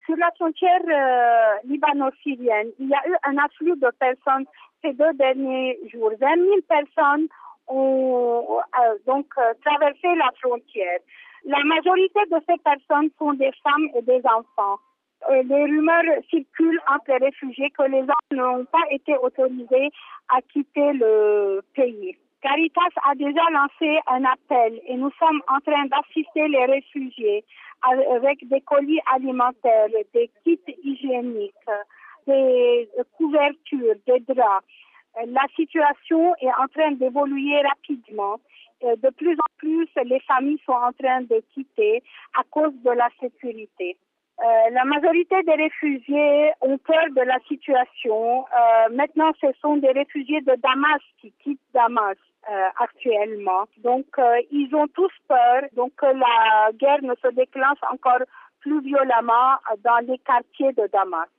Sur la frontière libano-syrienne, il y a eu un afflux de personnes ces 2 derniers jours. 20 000 personnes ont traversé la frontière. La majorité de ces personnes sont des femmes et des enfants. Les rumeurs circulent entre les réfugiés que les hommes n'ont pas été autorisés à quitter le pays. Caritas a déjà lancé un appel et nous sommes en train d'assister les réfugiés avec des colis alimentaires, des kits hygiéniques, des couvertures, des draps. La situation est en train d'évoluer rapidement. De plus en plus, les familles sont en train de quitter à cause de la sécurité. La majorité des réfugiés ont peur de la situation. Maintenant, ce sont des réfugiés de Damas qui quittent Damas actuellement. Donc, ils ont tous peur. Donc, la guerre ne se déclenche encore plus violemment dans les quartiers de Damas.